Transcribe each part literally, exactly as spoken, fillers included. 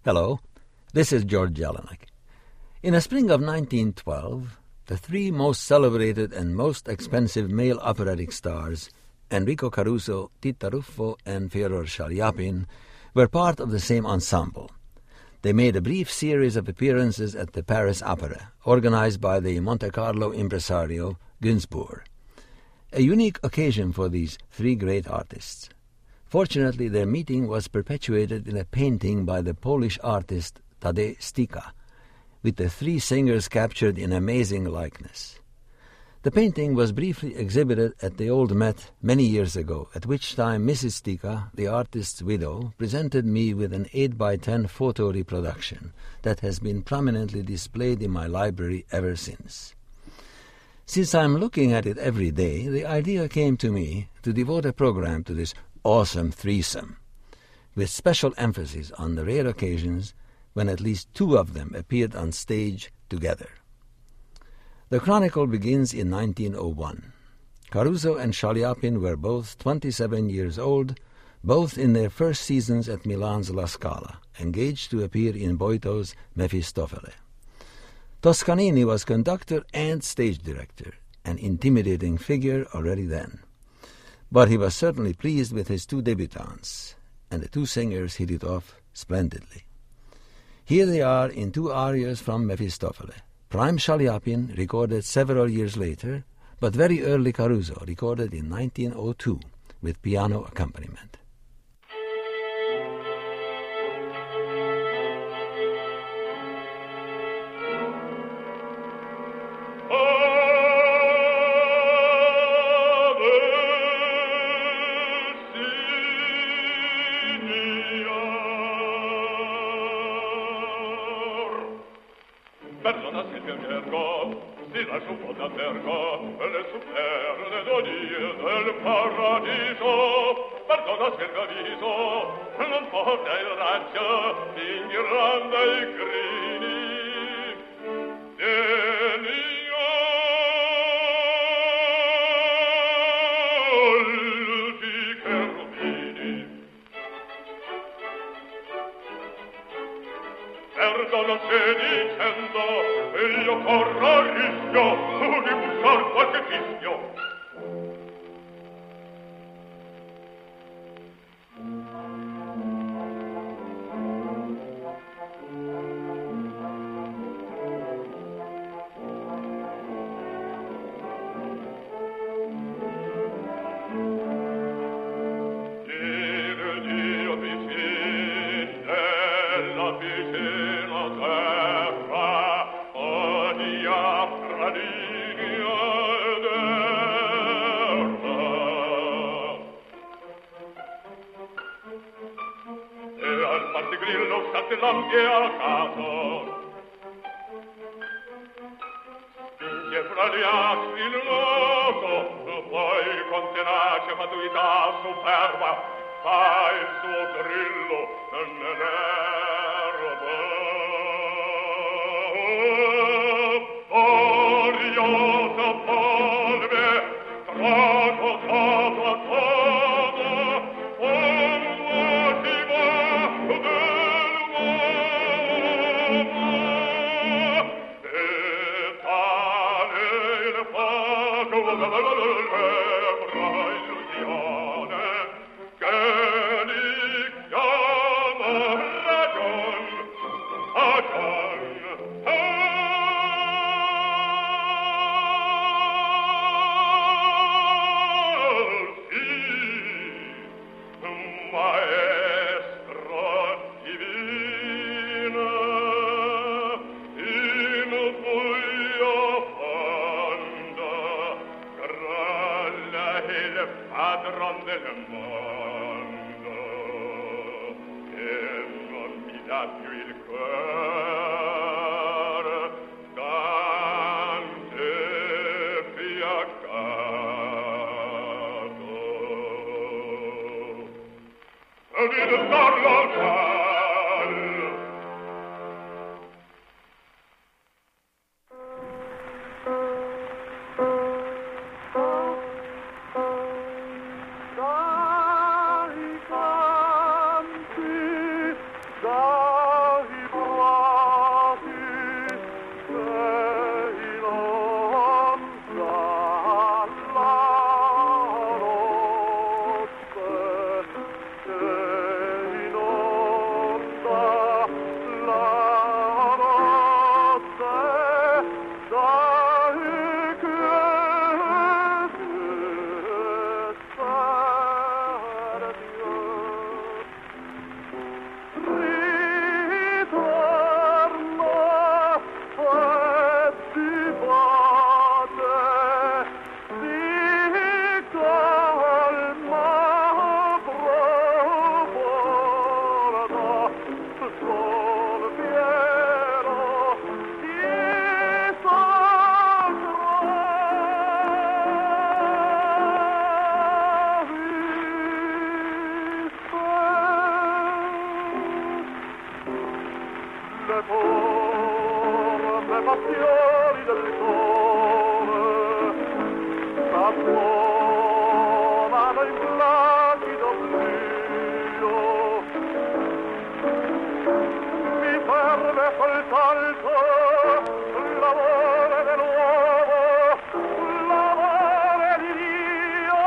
Hello, this is George Jelinek. In the spring of nineteen twelve, the three most celebrated and most expensive male operatic stars, Enrico Caruso, Tita Ruffo, and Fyodor Shaliapin, were part of the same ensemble. They made a brief series of appearances at the Paris Opera, organized by the Monte Carlo impresario Gainsbourg. A unique occasion for these three great artists. Fortunately, their meeting was perpetuated in a painting by the Polish artist Tadeusz Stika, with the three singers captured in amazing likeness. The painting was briefly exhibited at the Old Met many years ago, at which time Missus Stika, the artist's widow, presented me with an eight by ten photo reproduction that has been prominently displayed in my library ever since. Since I'm looking at it every day, the idea came to me to devote a program to this awesome threesome, with special emphasis on the rare occasions when at least two of them appeared on stage together. The chronicle begins in nineteen oh one. Caruso and Shaliapin were both twenty-seven years old, both in their first seasons at Milan's La Scala, engaged to appear in Boito's Mefistofele. Toscanini was conductor and stage director, an intimidating figure already then. But he was certainly pleased with his two debutantes, and the two singers hit it off splendidly. Here they are in two arias from Mefistofele. Prime Shaliapin, recorded several years later, but very early Caruso, recorded in nineteen oh two, with piano accompaniment. Perdona se ti albergo, si lascio un po' d'albergo, le superne d'odie del paradiso. Perdona se il viso non porta il raggio in grande i grini degli alti cherubini. Perdono se dicendo io corro il rischio di bussar qualche fischio. Dire Dio vicino della vicina terra ogni altra linea d'erba. E al partigrillo state l'ampie a caso, giunge fra gli astri il loco, poi con tenace fatuità superba fa il suo grillo nell'erba. Oriosa polve, trago capo a capo, quando si va dell'uomo, e tale il fato dell'ebra illusione, che li chiama ragion, ragion, ragion. Padron del mondo, e non mi dà più il cuore, tante fiaccato. E di darlo al cielo, Dai le torme passioni del sole s'affumano in placido brio. Mi serve soltanto l'amore dell'uomo, l'amore di Dio.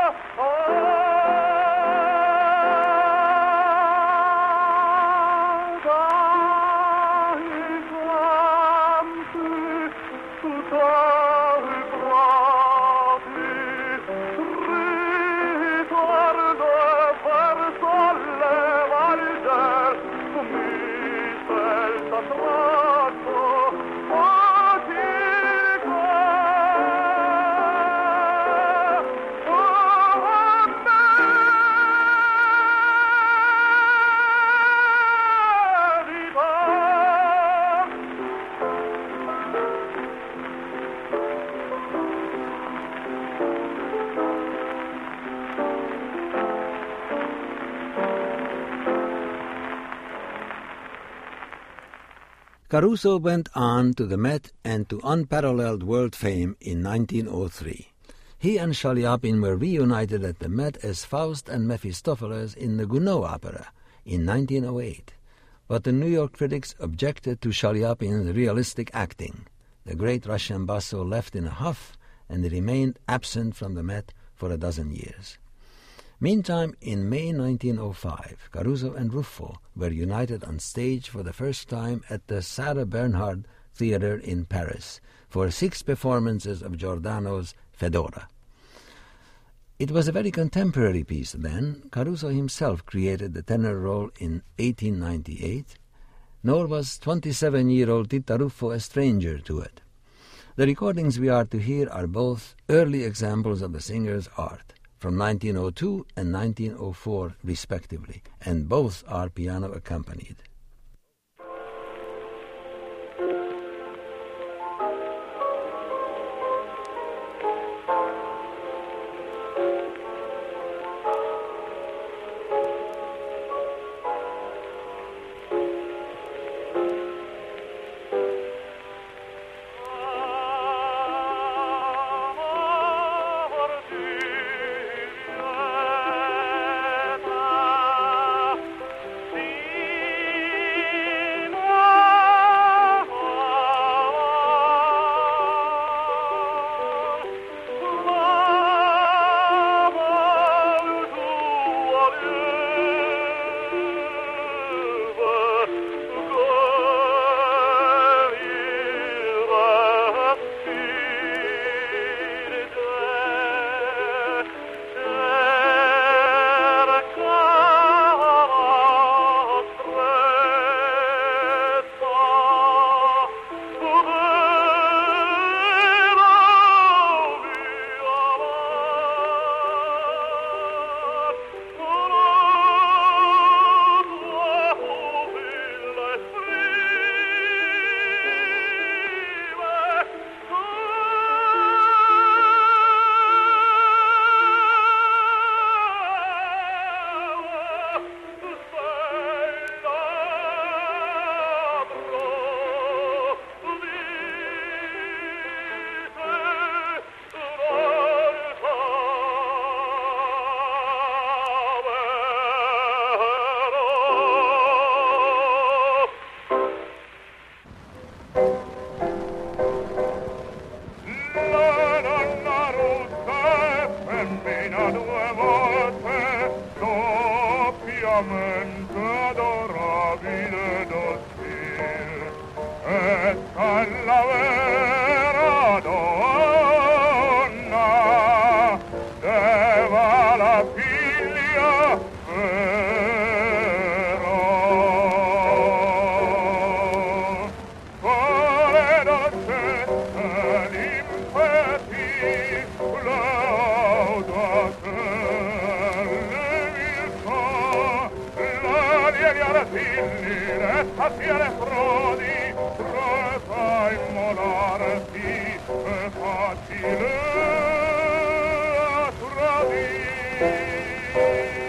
Caruso went on to the Met and to unparalleled world fame in nineteen oh three. He and Chaliapin were reunited at the Met as Faust and Mephistopheles in the Gounod opera in nineteen oh eight. But the New York critics objected to Chaliapin's realistic acting. The great Russian basso left in a huff and remained absent from the Met for a dozen years. Meantime, in May nineteen oh five, Caruso and Ruffo were united on stage for the first time at the Sarah Bernhardt Theatre in Paris for six performances of Giordano's Fedora. It was a very contemporary piece then. Caruso himself created the tenor role in eighteen ninety-eight, nor was twenty-seven-year-old Tita Ruffo a stranger to it. The recordings we are to hear are both early examples of the singer's art, from nineteen oh two and nineteen oh four respectively, and both are piano accompanied.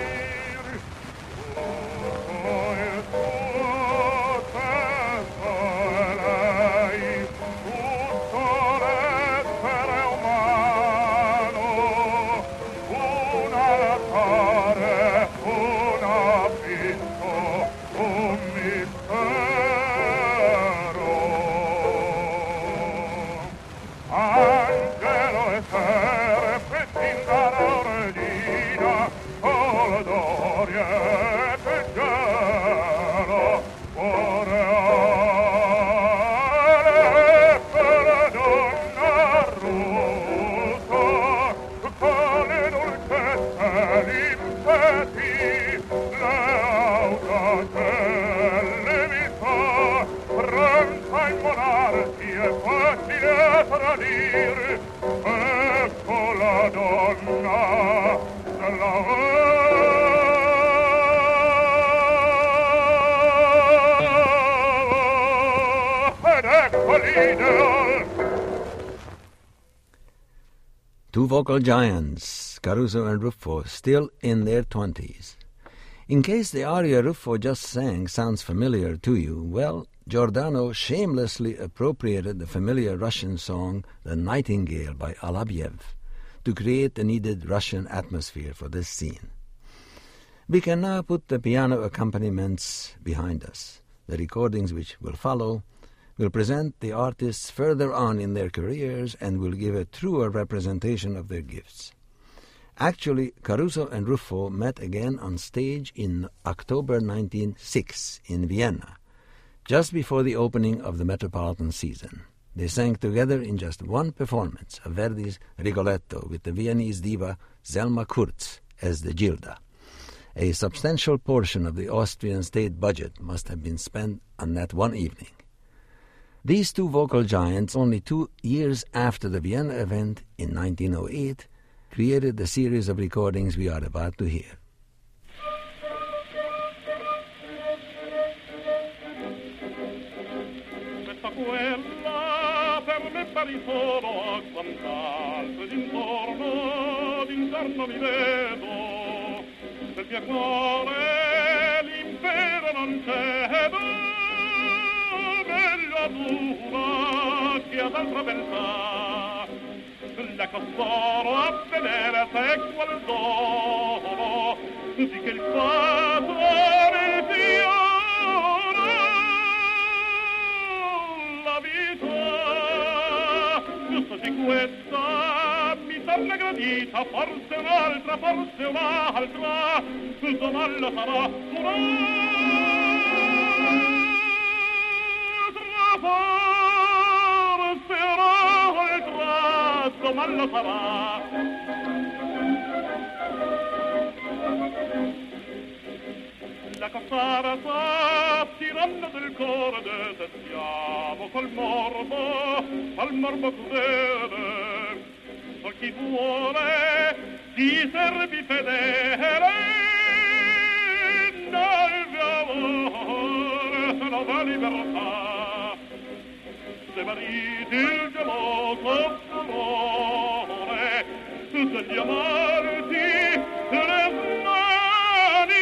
Oh, Angelo e serpe singano regina, col doria e gelo, boreale per donna russa, con le dolcezze limpeti, le autacelle mi fa, pronta in monarchi e facile tradire, ecco la donna della ed ecco l'ideal. Two vocal giants, Caruso and Ruffo, still in their twenties. In case the aria Ruffo just sang sounds familiar to you, well, Giordano shamelessly appropriated the familiar Russian song The Nightingale by Alabiev to create the needed Russian atmosphere for this scene. We can now put the piano accompaniments behind us. The recordings which will follow will present the artists further on in their careers and will give a truer representation of their gifts. Actually, Caruso and Ruffo met again on stage in October nineteen oh six in Vienna, just before the opening of the Metropolitan season. They sang together in just one performance of Verdi's Rigoletto with the Viennese diva Zelma Kurz as the Gilda. A substantial portion of the Austrian state budget must have been spent on that one evening. These two vocal giants, only two years after the Vienna event in nineteen oh eight, created the series of recordings we are about to hear. Quella per me pari solo a quant'altro d'intorno, d'intorno mi vedo, nel mio cuore l'impero non cedo, meglio dura che ad altra beltà, la costoro a vedere se qual dono, di che il fato nel fiore, la vita, giusto di questa mi torna gradita, forse un'altra, forse un'altra, domanda sarà un'altra, forse un'altra, domanda sarà. La cazzara tirando del cuore detestiamo col morbo, al morbo crudele, col chi vuole si servi fedele, nel valore nella libertà, se mariti il geloso furore, degli amarti le mani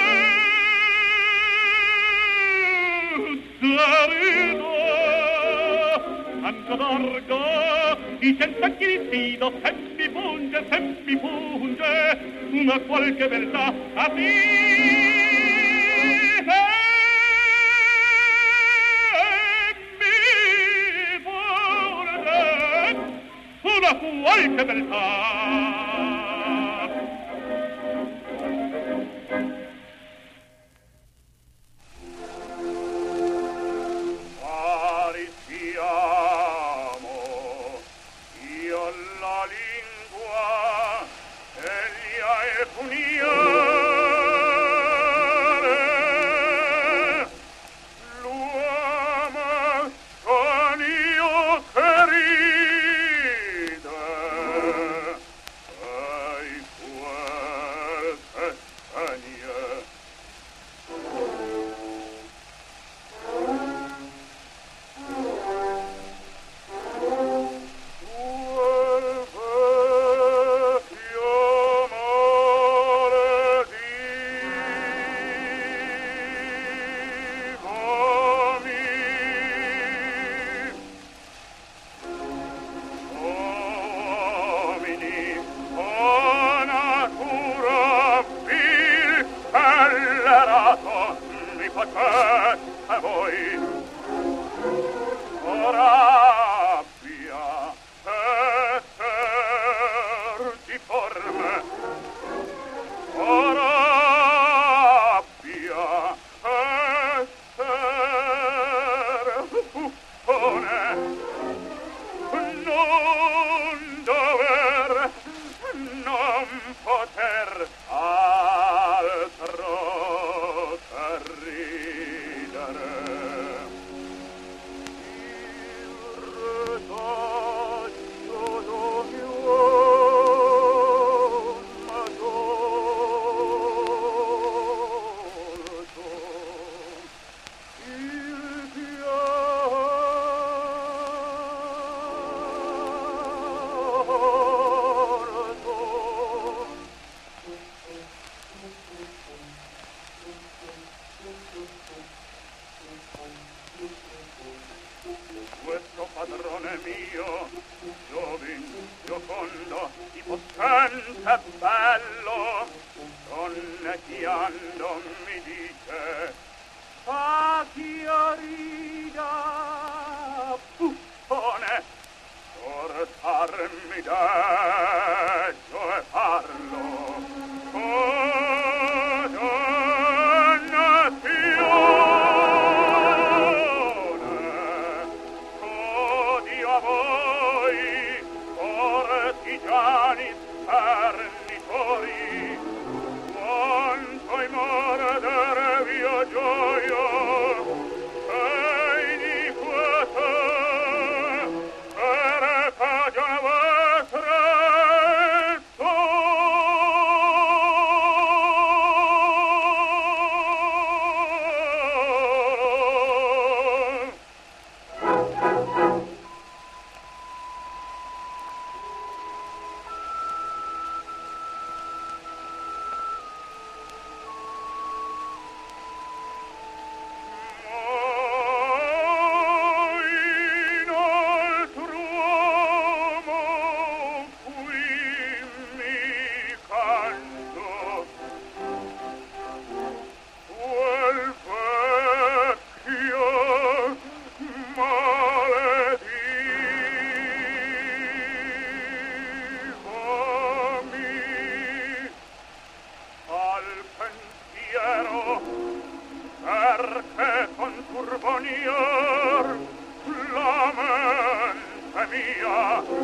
anche d'argo, i cent'anni di fido, se mi punge, se mi punge, una qualche beltà a te. Mi punge, una qualche beltà. Questo padrone mio, giovin, giocondo, di possente e bello, sonnecchiando mi dice: fa chiarida, buffone, portarmi deggio e farlo. Oh, dannazione, odio a voi, cortigiani spernitori, quanto i mordervi a gioia, e iniquità, per cagione vostra perché con turbonier la mente mia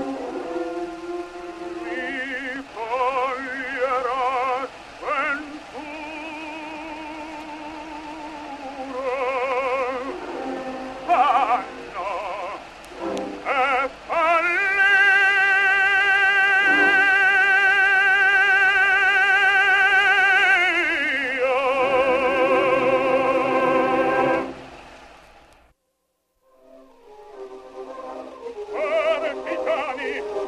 mi coglierà sventura. Vanno e Partigiani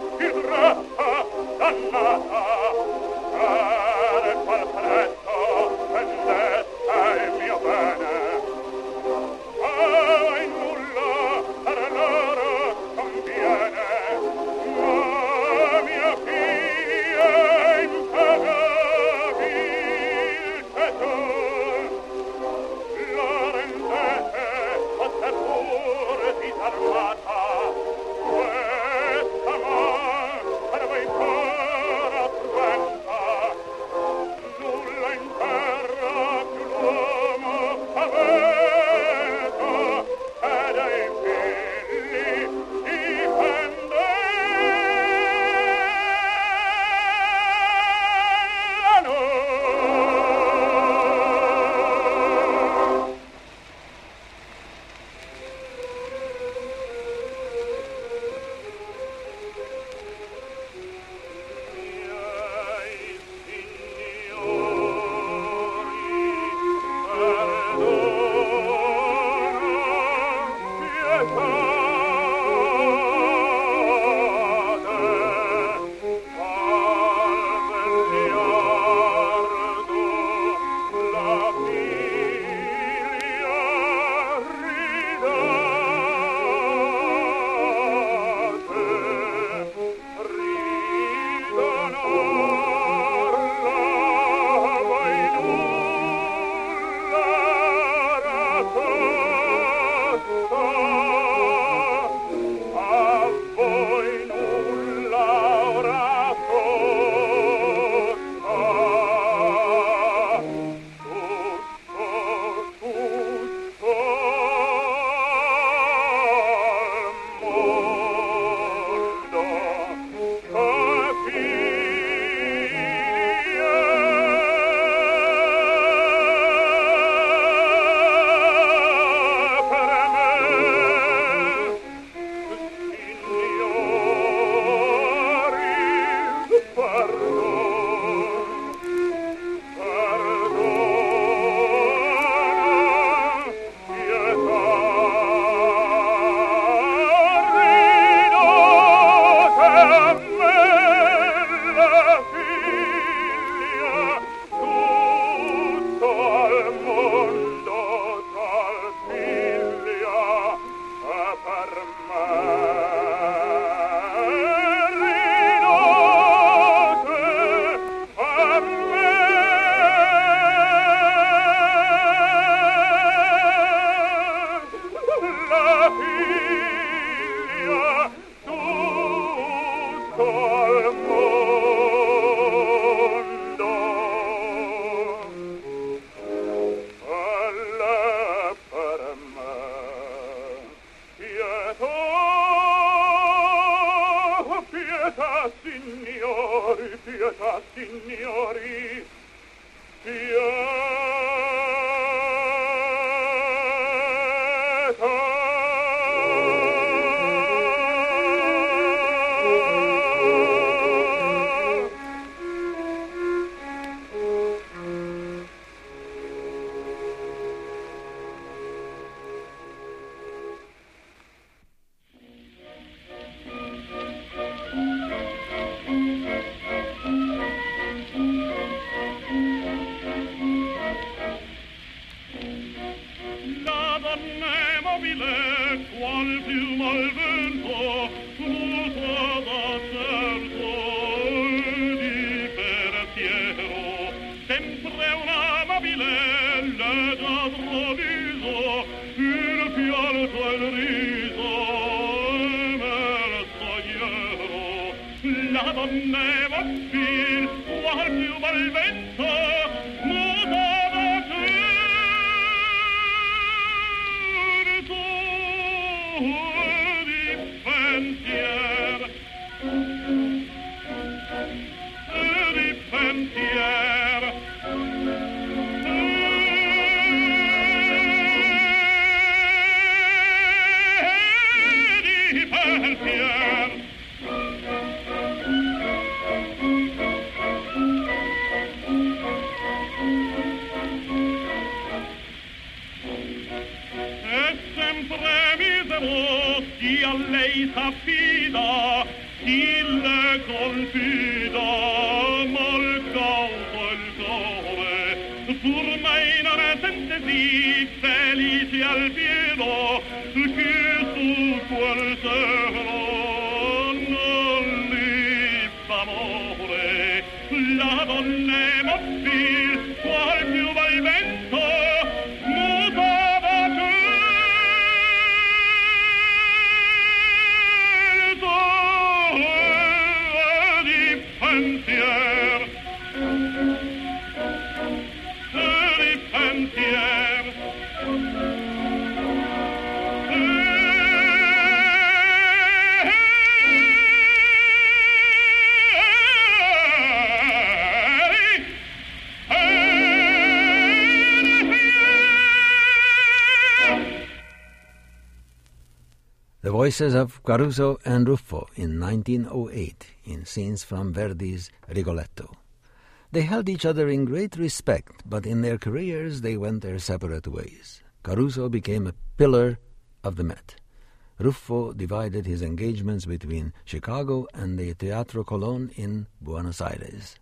The voices of Caruso and Ruffo in nineteen oh eight in scenes from Verdi's Rigoletto. They held each other in great respect, but in their careers they went their separate ways. Caruso became a pillar of the Met. Ruffo divided his engagements between Chicago and the Teatro Colón in Buenos Aires.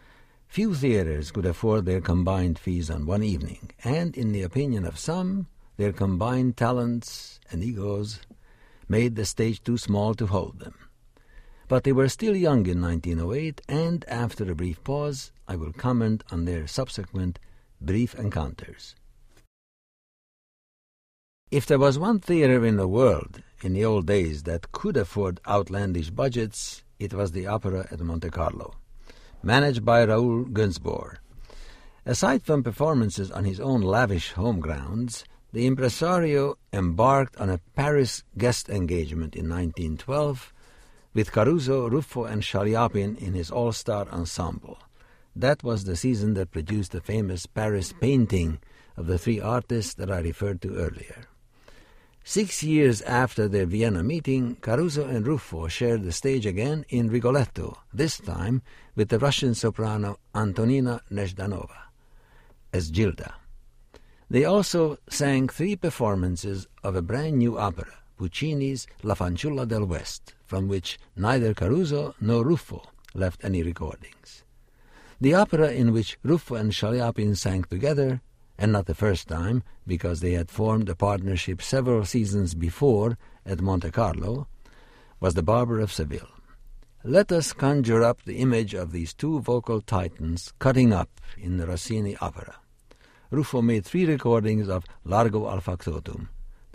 Few theaters could afford their combined fees on one evening, and in the opinion of some, their combined talents and egos made the stage too small to hold them. But they were still young in nineteen oh eight, and after a brief pause, I will comment on their subsequent brief encounters. If there was one theater in the world in the old days that could afford outlandish budgets, it was the Opera at Monte Carlo, managed by Raoul Günzbohr. Aside from performances on his own lavish home grounds, the impresario embarked on a Paris guest engagement in nineteen twelve with Caruso, Ruffo, and Chaliapin in his all-star ensemble. That was the season that produced the famous Paris painting of the three artists that I referred to earlier. Six years after their Vienna meeting, Caruso and Ruffo shared the stage again in Rigoletto, this time with the Russian soprano Antonina Nezhdanova as Gilda. They also sang three performances of a brand-new opera, Puccini's La Fanciulla del West, from which neither Caruso nor Ruffo left any recordings. The opera in which Ruffo and Chaliapin sang together, and not the first time, because they had formed a partnership several seasons before at Monte Carlo, was The Barber of Seville. Let us conjure up the image of these two vocal titans cutting up in the Rossini opera. Ruffo made three recordings of Largo al Factotum,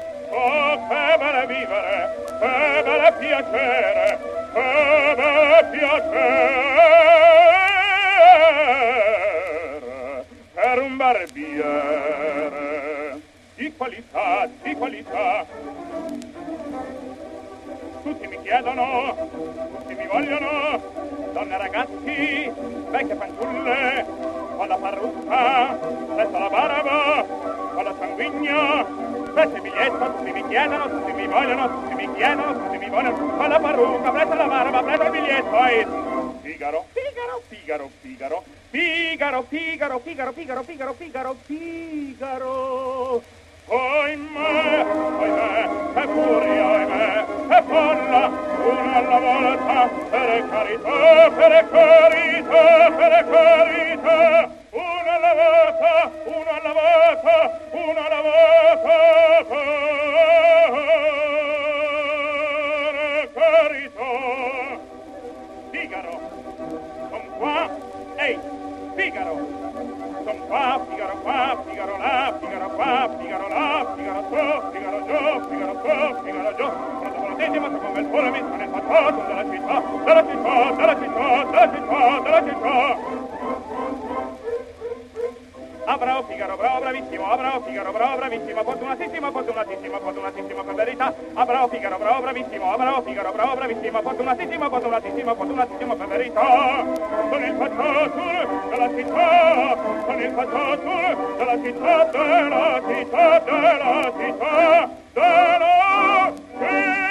Oh, che bel vivere, che bel piacere, che bel piacere per un barbiere di qualità, di qualità. Tutti mi chiedono, tutti mi vogliono, donne e ragazzi, vecchie fanciulle, con la parrucca, presso la barba, con la sanguigna, presso il biglietto, tutti mi chiedono, tutti mi vogliono, tutti mi chiedono, tutti mi vogliono, con la parrucca, presso la barba, presso il biglietto, e Figaro, Figaro, Figaro, Figaro, Figaro, Figaro, Figaro, Figaro, Figaro, Figaro, Figaro. Oimè, oimè, è furia, oimè, è folla, una alla volta, per carità, per carità, per carità, una alla volta, una alla volta, una alla volta, per carità. Figaro, son qua, ehi, Figaro! Son qua, Figaro qua, Figaro là, Figaro qua, Figaro là, Figaro su, Figaro giù, Figaro su, Figaro giù. Pronto volantissimo, sto con bel pure, mi sto nel facciato della città, della città, della città, della città, della città. Ah, bravo Figaro, bravo, bravissimo, ah, bravo Figaro, bravo, bravissimo, fortunatissimo, fortunatissimo, fortunatissimo, per verità. Ah, bravo Figaro, bravo, bravissimo, ah, bravo Figaro, bravo, bravissimo, fortunatissimo, fortunatissimo, fortunatissimo, per verità. Con il facciato della città, con il facciato della città, della città, della città, della città.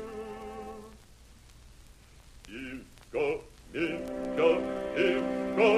Il go, il go, il go.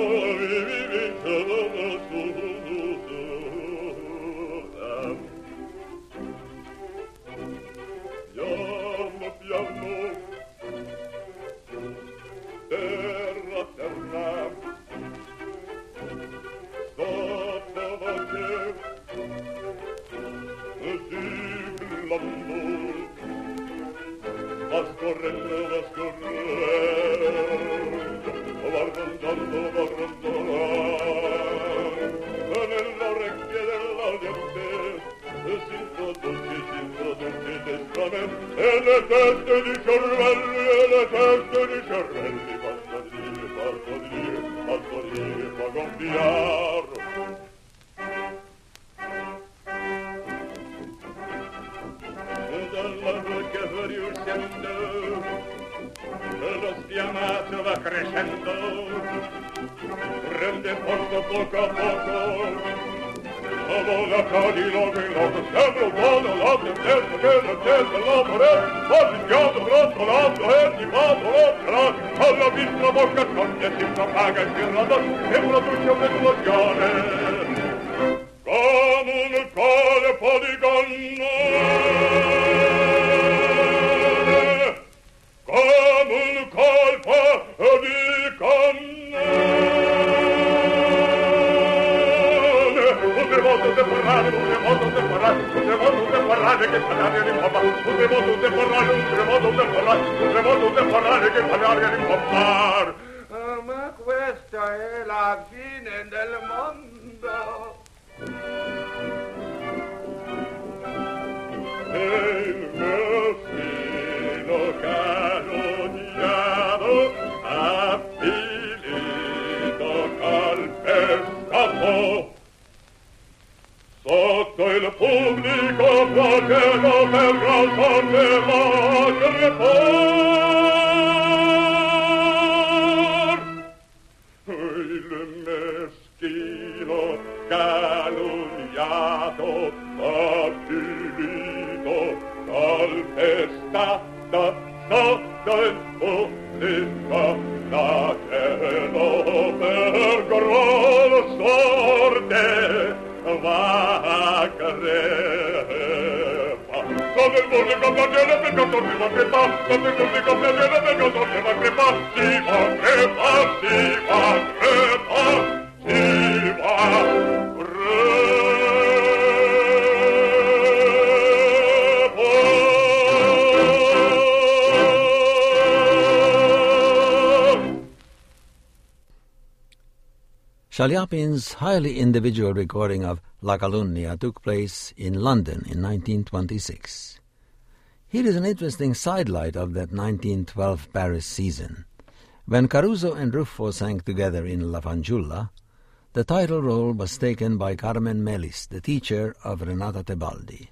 Chaliapin's highly individual recording of La Calunnia took place in London in nineteen twenty-six. Here is an interesting sidelight of that nineteen twelve Paris season. When Caruso and Ruffo sang together in La Fanciulla, the title role was taken by Carmen Melis, the teacher of Renata Tebaldi.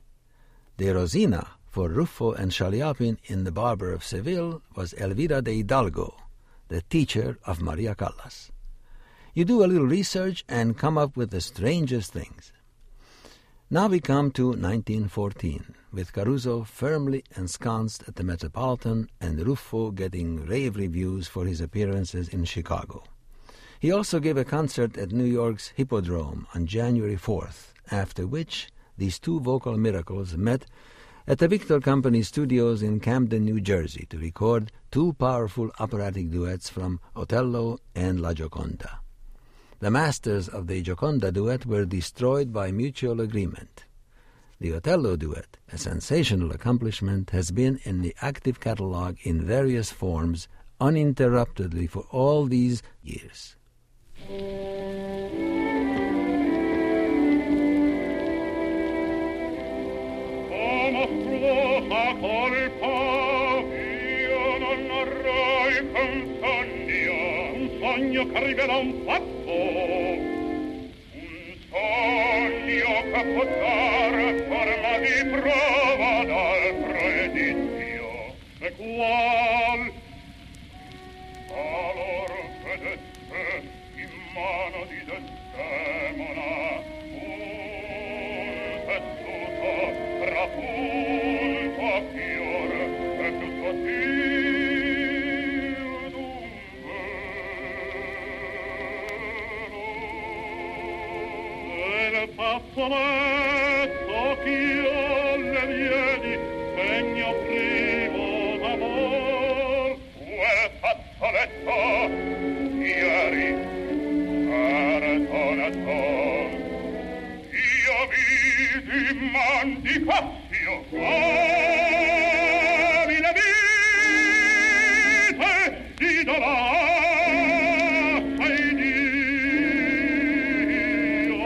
De Rosina for Ruffo and Chaliapin in The Barber of Seville was Elvira de Hidalgo, the teacher of Maria Callas. You do a little research and come up with the strangest things. Now we come to nineteen fourteen, with Caruso firmly ensconced at the Metropolitan and Ruffo getting rave reviews for his appearances in Chicago. He also gave a concert at New York's Hippodrome on January fourth, after which these two vocal miracles met at the Victor Company studios in Camden, New Jersey, to record two powerful operatic duets from Otello and La Gioconda. The masters of the Gioconda duet were destroyed by mutual agreement. The Otello duet, a sensational accomplishment, has been in the active catalogue in various forms uninterruptedly for all these years. Sogno che rivela un fatto, un sogno che può dare forma di prova dal predizio, e qual allor vedette in mano di Desdemona un tessuto trapunto a fiore e più sottile. fazzoletto ch'io le diedi, segno primo d'amor. Quel fazzoletto ieri cartonato, io vidi mandicazio, abile vite idolata in Dio.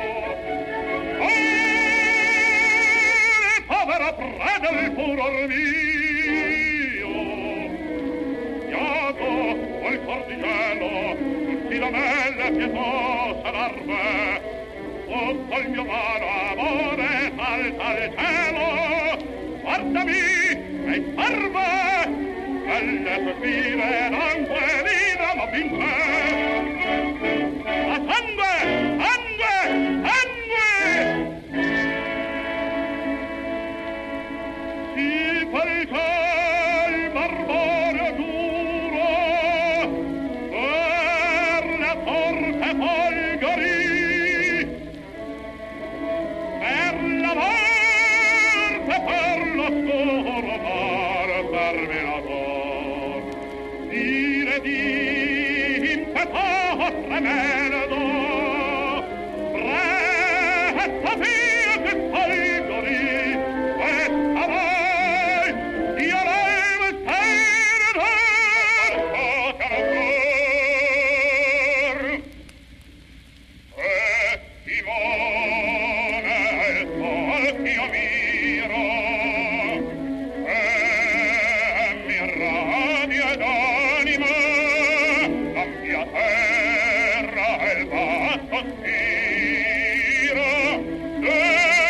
Oh, povera preda il furor mio, Iago, quel corticello, tutti lamelle pietosa larve, sotto il mio mano amore salta al cielo, guardami e serve, belle sospire, langue, vita, ma vince. A sangue, sangue, sangue! Si perché il barbone duro per la forte folgori, per la morte, per l'oscuro mar terminator, dire di impetuoso tremendo, presta via che folgori, questa voi, io levo il tenedor, ancor, e timone il sol ch'io miro, e mi rabbia d'anima, la mia terra e il vasto spiro, e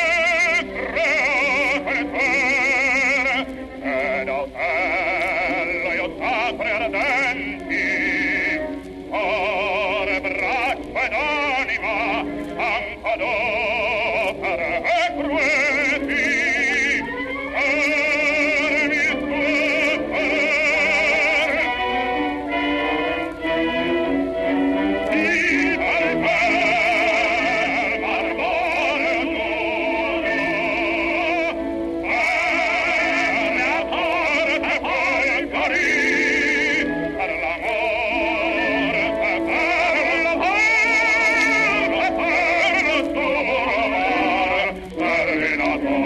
creato le terre, ed autello io sacre ardenti, cuore, braccio ed anima, anco d'opere e crueti, armi scuotere. Viva il per barbone duro, per la forte folgori, per l'amore, per la forte, per l'oscuro mar terminator.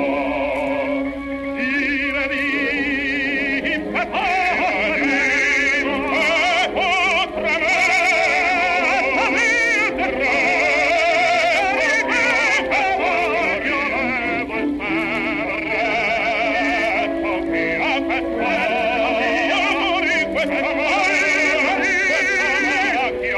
Dire di impetuoso tremendo, e potrà io levo il ferretto che a pettori questa mare, io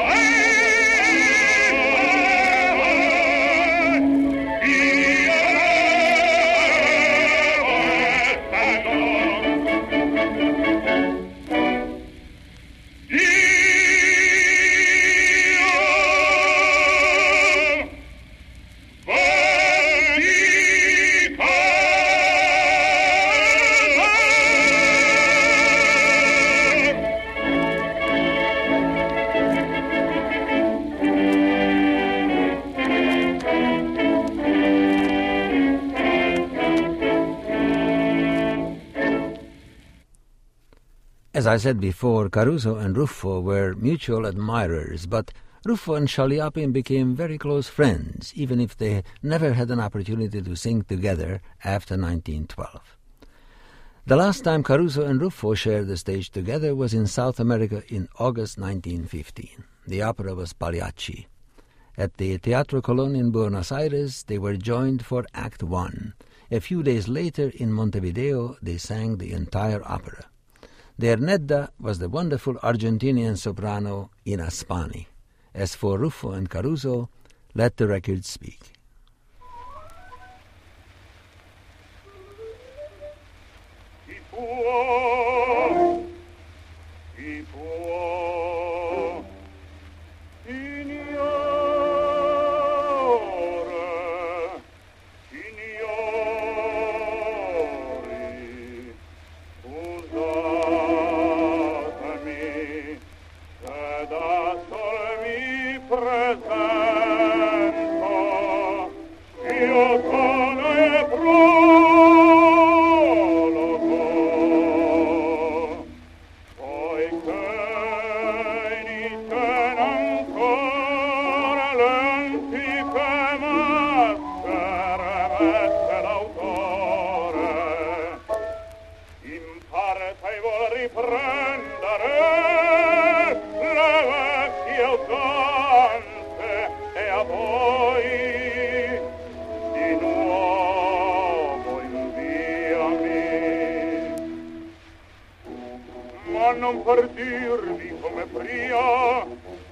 As I said before, Caruso and Ruffo were mutual admirers, but Ruffo and Chaliapin became very close friends, even if they never had an opportunity to sing together after nineteen twelve. The last time Caruso and Ruffo shared the stage together was in South America in August nineteen fifteen. The opera was Pagliacci. At the Teatro Colón in Buenos Aires, they were joined for Act One. A few days later, in Montevideo, they sang the entire opera. Their Nedda was the wonderful Argentinian soprano Ina Spani. As for Ruffo and Caruso, let the record speak. Chi può, chi può ignore, ignori, scusatemi, se da sol mi presento Non partirvi come prima,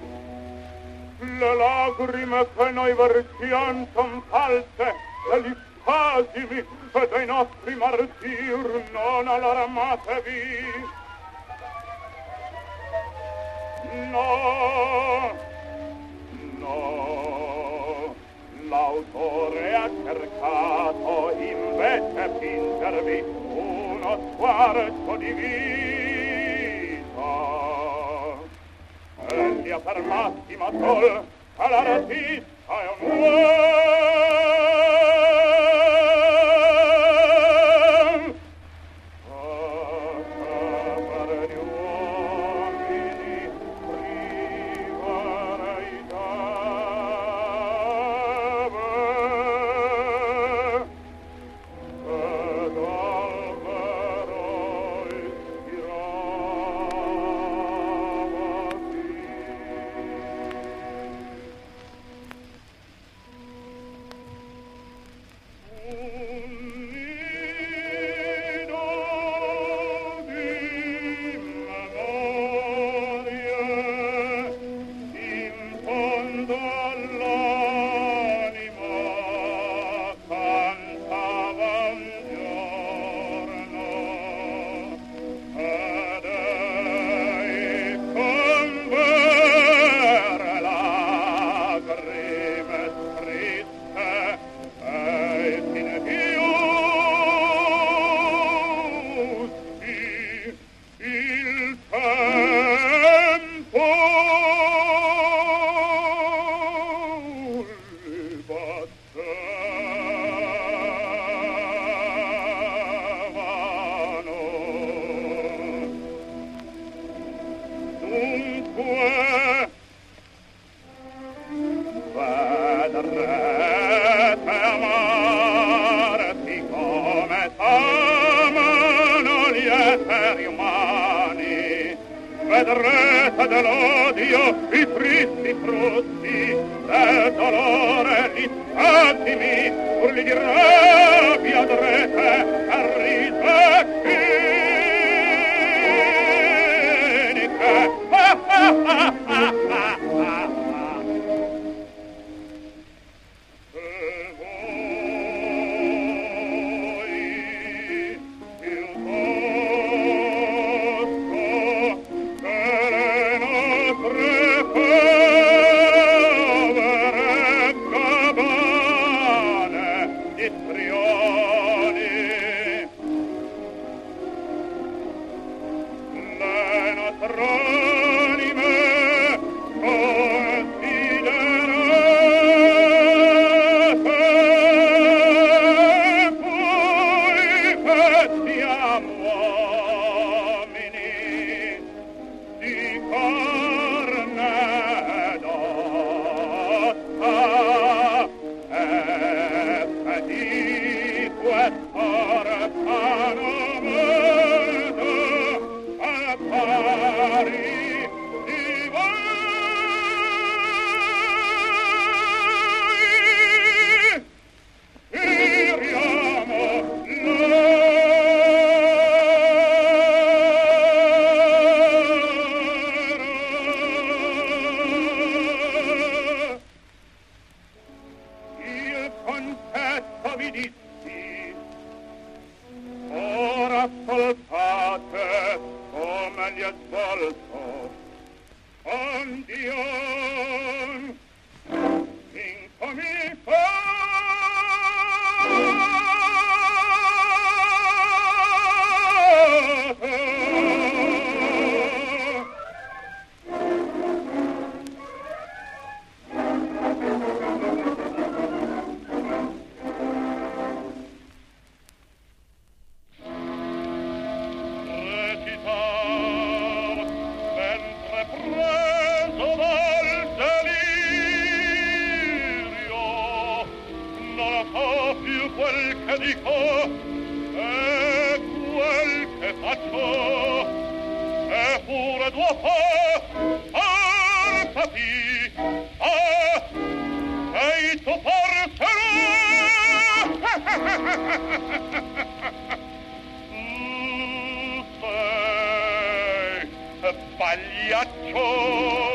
le lagrime che noi versiam son false, e gli spasimi e dei nostri martir non allarmatevi. No, no, l'autore ha cercato invece fingervi uno sguardo di vita. Egli ha per massima sol all'artista è un uomo. Cosa per gli uomini privarei d'ave ed albero vedrete dell'odio i tristi frutti del dolore gli attimi urli di rabbia adrete a risa cinica ah, ah, ah, ah, ah, ah. Trio quel che dico e quel che faccio è pure dopo alzati ah sei tu porterò sei pagliaccio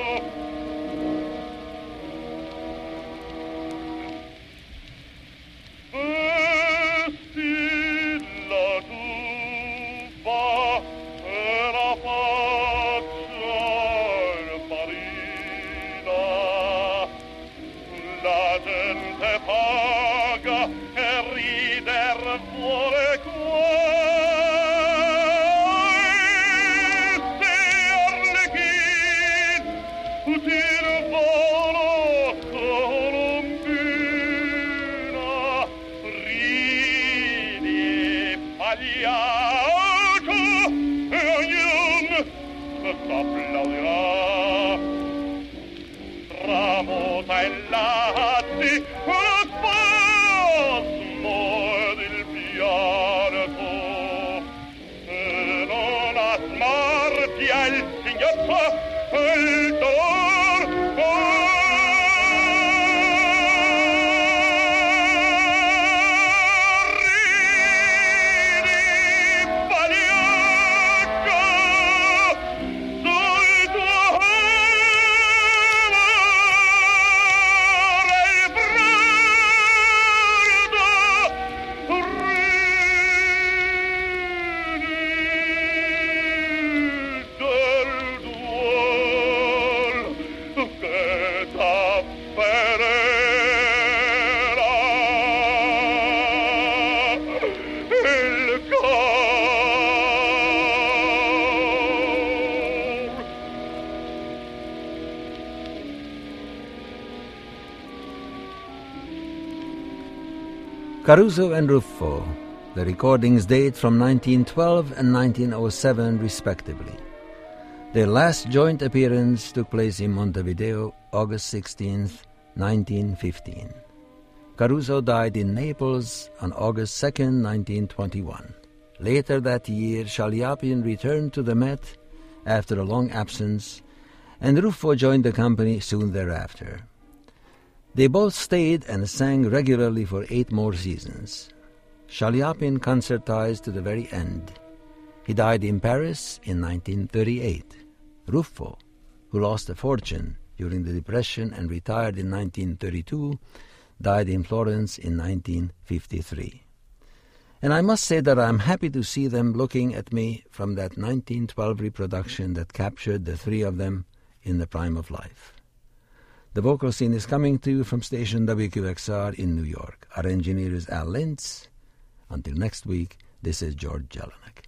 Caruso and Ruffo. The recordings date from nineteen twelve and nineteen oh seven, respectively. Their last joint appearance took place in Montevideo, August sixteenth, nineteen fifteen. Caruso died in Naples on August second, nineteen twenty-one. Later that year, Chaliapin returned to the Met after a long absence, and Ruffo joined the company soon thereafter. They both stayed and sang regularly for eight more seasons. Chaliapin concertized to the very end. He died in Paris in nineteen thirty-eight. Ruffo, who lost a fortune during the Depression and retired in nineteen thirty-two, died in Florence in nineteen fifty-three. And I must say that I am happy to see them looking at me from that nineteen twelve reproduction that captured the three of them in the prime of life. The vocal scene is coming to you from station W Q X R in New York. Our engineer is Al Lintz. Until next week, this is George Jelinek.